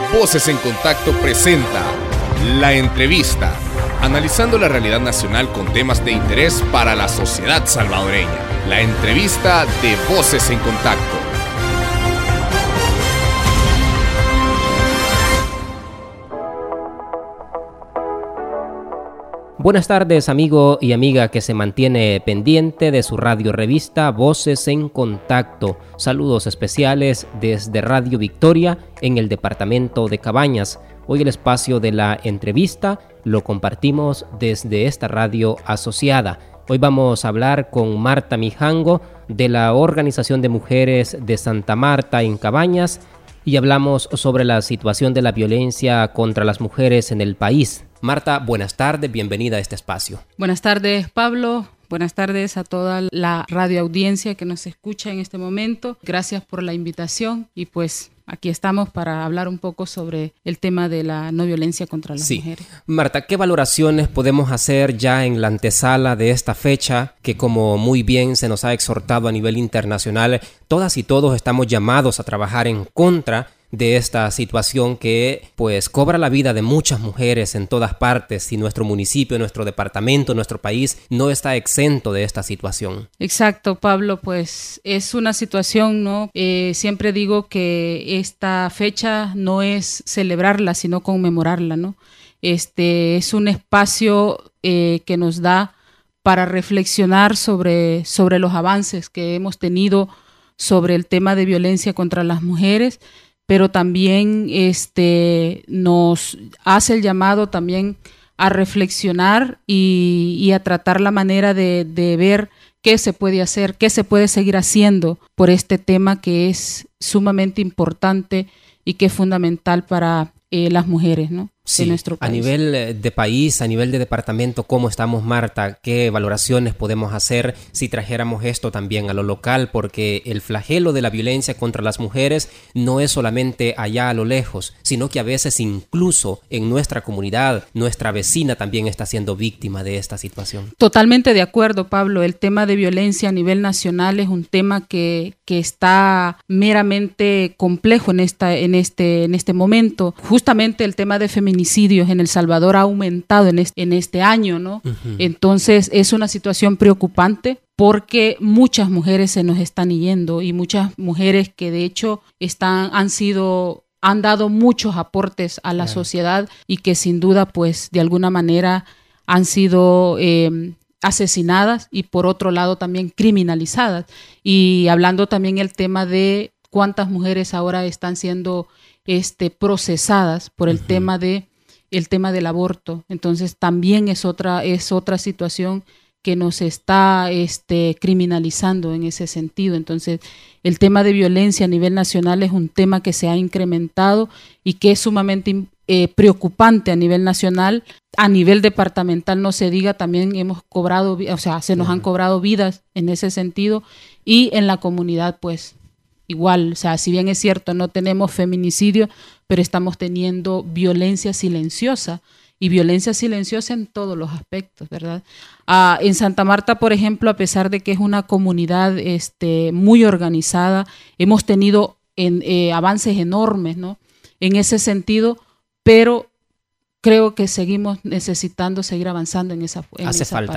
Voces en Contacto presenta La Entrevista, analizando la realidad nacional con temas de interés para la sociedad salvadoreña. La Entrevista de Voces en Contacto. Buenas tardes, amigo y amiga que se mantiene pendiente de su radio revista Voces en Contacto. Saludos especiales desde Radio Victoria en el departamento de Cabañas. Hoy el espacio de la entrevista lo compartimos desde esta radio asociada. Hoy vamos a hablar con Marta Mijango de la Organización de Mujeres de Santa Marta en Cabañas y hablamos sobre la situación de la violencia contra las mujeres en el país. Marta, buenas tardes, bienvenida a este espacio. Buenas tardes, Pablo. Buenas tardes a toda la radioaudiencia que nos escucha en este momento. Gracias por la invitación y pues aquí estamos para hablar un poco sobre el tema de la no violencia contra las mujeres. Marta, ¿qué valoraciones podemos hacer ya en la antesala de esta fecha que, como muy bien se nos ha exhortado a nivel internacional, todas y todos estamos llamados a trabajar en contra de esta situación que pues cobra la vida de muchas mujeres en todas partes, y nuestro municipio, nuestro departamento, nuestro país no está exento de esta situación? Exacto, Pablo, pues es una situación, ¿no? Siempre digo que esta fecha no es celebrarla, sino conmemorarla, ¿no? Es un espacio que nos da para reflexionar sobre los avances que hemos tenido sobre el tema de violencia contra las mujeres, pero también nos hace el llamado también a reflexionar y a tratar la manera de ver qué se puede hacer, qué se puede seguir haciendo por este tema que es sumamente importante y que es fundamental para las mujeres, ¿no? Sí, de nuestro país. A nivel de país, a nivel de departamento, ¿cómo estamos, Marta? ¿Qué valoraciones podemos hacer si trajéramos esto también a lo local? Porque el flagelo de la violencia contra las mujeres no es solamente allá a lo lejos, sino que a veces incluso en nuestra comunidad, nuestra vecina también está siendo víctima de esta situación. Totalmente de acuerdo, Pablo. El tema de violencia a nivel nacional es un tema que está meramente complejo en este momento. Justamente el tema de feminicidios en El Salvador ha aumentado en este año, ¿no? Uh-huh. Entonces es una situación preocupante porque muchas mujeres se nos están yendo y muchas mujeres que de hecho han dado muchos aportes a la sociedad y que sin duda pues de alguna manera han sido asesinadas y por otro lado también criminalizadas. Y hablando también el tema de cuántas mujeres ahora están siendo procesadas por el tema del aborto. Entonces también es otra situación que nos está criminalizando en ese sentido. Entonces el tema de violencia a nivel nacional es un tema que se ha incrementado y que es sumamente preocupante a nivel nacional. A nivel departamental no se diga, también hemos cobrado, se nos han cobrado vidas en ese sentido, y en la comunidad pues igual, si bien es cierto, no tenemos feminicidio, pero estamos teniendo violencia silenciosa, y violencia silenciosa en todos los aspectos, ¿verdad? En Santa Marta, por ejemplo, a pesar de que es una comunidad muy organizada, hemos tenido avances enormes, ¿no? En ese sentido, pero creo que seguimos necesitando seguir avanzando en esa parte.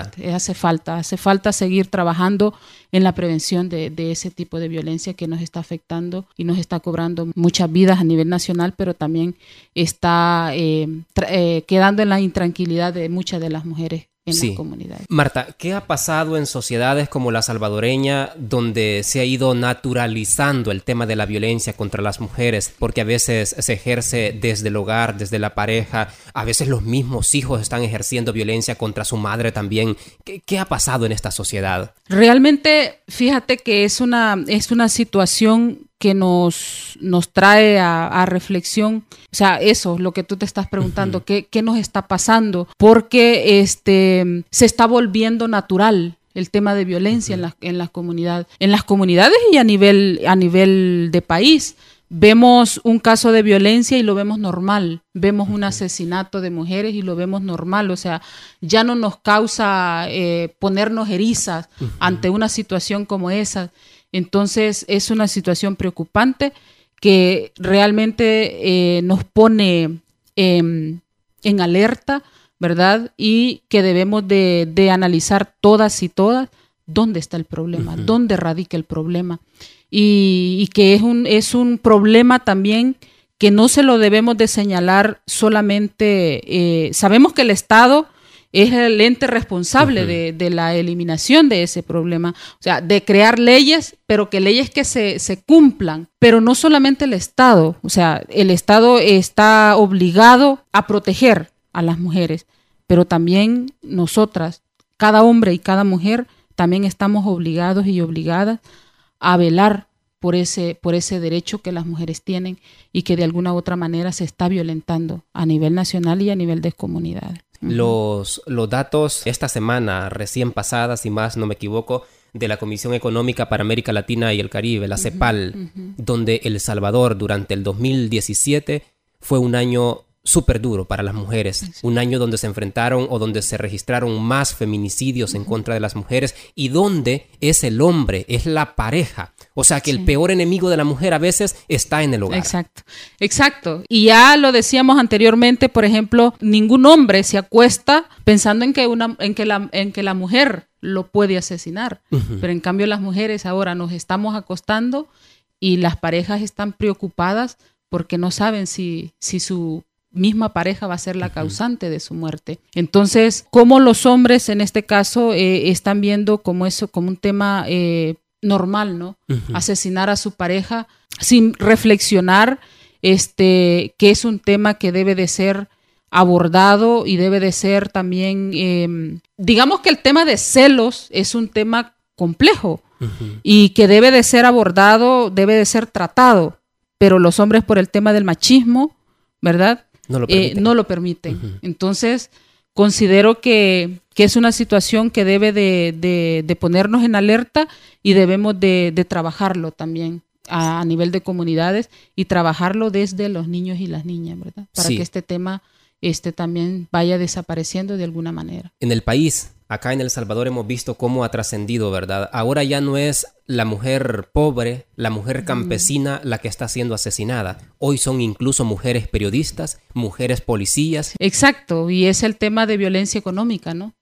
Hace falta seguir trabajando en la prevención de ese tipo de violencia que nos está afectando y nos está cobrando muchas vidas a nivel nacional, pero también está quedando en la intranquilidad de muchas de las mujeres en las comunidades. Marta, ¿qué ha pasado en sociedades como la salvadoreña, donde se ha ido naturalizando el tema de la violencia contra las mujeres? Porque a veces se ejerce desde el hogar, desde la pareja, a veces los mismos hijos están ejerciendo violencia contra su madre también. ¿Qué ha pasado en esta sociedad? Realmente, fíjate que es una situación que nos trae a reflexión. O sea, eso, lo que tú te estás preguntando, uh-huh. ¿Qué nos está pasando? Porque se está volviendo natural el tema de violencia uh-huh. en las comunidades y a nivel de país. Vemos un caso de violencia y lo vemos normal. Vemos un asesinato de mujeres y lo vemos normal. O sea, ya no nos causa ponernos erizas ante una situación como esa. Entonces, es una situación preocupante que realmente nos pone en alerta, ¿verdad? Y que debemos de analizar todas y todas dónde está el problema, dónde radica el problema. Y que es un problema también que no se lo debemos de señalar solamente, sabemos que el Estado es el ente responsable de la eliminación de ese problema, o sea, de crear leyes, pero que leyes que se cumplan, pero no solamente el Estado, o sea, el Estado está obligado a proteger a las mujeres, pero también nosotras, cada hombre y cada mujer, también estamos obligados y obligadas a velar por ese derecho que las mujeres tienen y que de alguna u otra manera se está violentando a nivel nacional y a nivel de comunidades. Los datos esta semana recién pasada, si más no me equivoco, de la Comisión Económica para América Latina y el Caribe, la CEPAL, donde El Salvador durante el 2017 fue un año súper duro para las mujeres, un año donde se enfrentaron o donde se registraron más feminicidios en contra de las mujeres y donde es el hombre, es la pareja. O sea que el peor enemigo de la mujer a veces está en el hogar. Exacto. Y ya lo decíamos anteriormente, por ejemplo, ningún hombre se acuesta pensando en que la mujer lo puede asesinar. Pero en cambio las mujeres ahora nos estamos acostando y las parejas están preocupadas porque no saben si su misma pareja va a ser la causante de su muerte. Entonces, ¿cómo los hombres en este caso están viendo como eso, como un tema normal, ¿no? Asesinar a su pareja sin reflexionar que es un tema que debe de ser abordado y debe de ser también, digamos que el tema de celos es un tema complejo y que debe de ser abordado, debe de ser tratado, pero los hombres por el tema del machismo, ¿verdad? No lo permiten. Entonces, considero que es una situación que debe de ponernos en alerta y debemos de trabajarlo también a nivel de comunidades y trabajarlo desde los niños y las niñas, ¿verdad? Para que este tema también vaya desapareciendo de alguna manera. En el país, acá en El Salvador, hemos visto cómo ha trascendido, ¿verdad? Ahora ya no es la mujer pobre, la mujer campesina la que está siendo asesinada. Hoy son incluso mujeres periodistas, mujeres policías. Exacto, y es el tema de violencia económica, ¿no?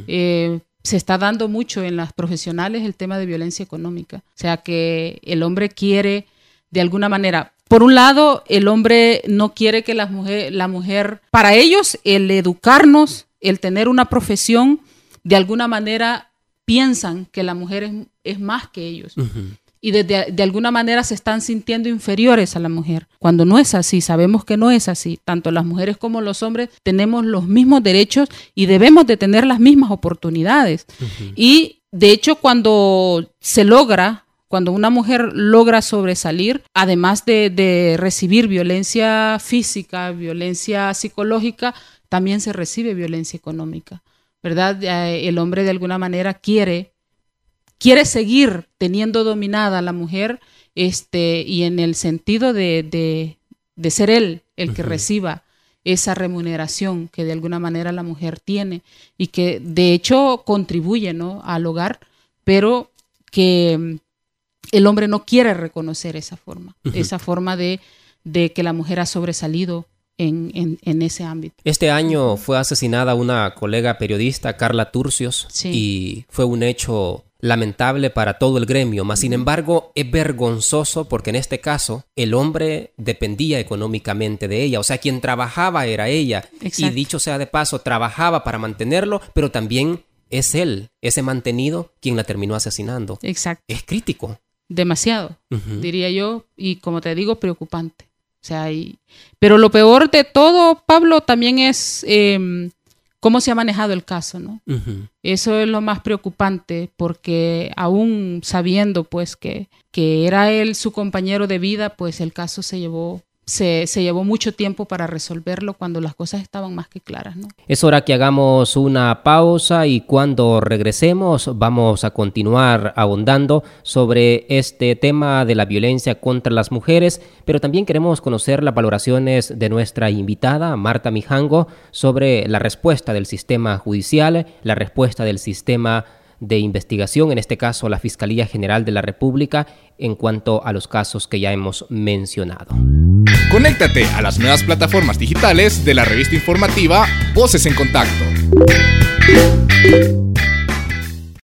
Se está dando mucho en las profesionales el tema de violencia económica. O sea, que el hombre quiere, de alguna manera, por un lado, el hombre no quiere que la mujer, para ellos, el educarnos, el tener una profesión, de alguna manera piensan que la mujer es más que ellos. Y de alguna manera se están sintiendo inferiores a la mujer. Cuando no es así, sabemos que no es así. Tanto las mujeres como los hombres tenemos los mismos derechos y debemos de tener las mismas oportunidades. Y de hecho, cuando una mujer logra sobresalir, además de recibir violencia física, violencia psicológica, también se recibe violencia económica, ¿verdad? El hombre de alguna manera quiere seguir teniendo dominada a la mujer y en el sentido de ser él el que reciba esa remuneración que de alguna manera la mujer tiene y que de hecho contribuye, ¿no?, al hogar, pero que el hombre no quiere reconocer esa forma de que la mujer ha sobresalido en ese ámbito. Este año fue asesinada una colega periodista, Carla Turcios, y fue un hecho lamentable para todo el gremio, mas sin embargo es vergonzoso porque en este caso el hombre dependía económicamente de ella, o sea, quien trabajaba era ella. Exacto. Y dicho sea de paso, trabajaba para mantenerlo, pero también es él, ese mantenido, quien la terminó asesinando. Exacto. Es crítico. Demasiado, diría yo, y como te digo, preocupante. O sea, pero lo peor de todo, Pablo, también es cómo se ha manejado el caso, ¿no? Eso es lo más preocupante, porque aún sabiendo pues que era él su compañero de vida, pues el caso se llevó mucho tiempo para resolverlo cuando las cosas estaban más que claras, ¿no? Es hora que hagamos una pausa y cuando regresemos vamos a continuar ahondando sobre este tema de la violencia contra las mujeres, pero también queremos conocer las valoraciones de nuestra invitada, Marta Mijango, sobre la respuesta del sistema judicial, la respuesta del sistema de investigación, en este caso la Fiscalía General de la República, en cuanto a los casos que ya hemos mencionado. Conéctate a las nuevas plataformas digitales de la revista informativa Voces en Contacto.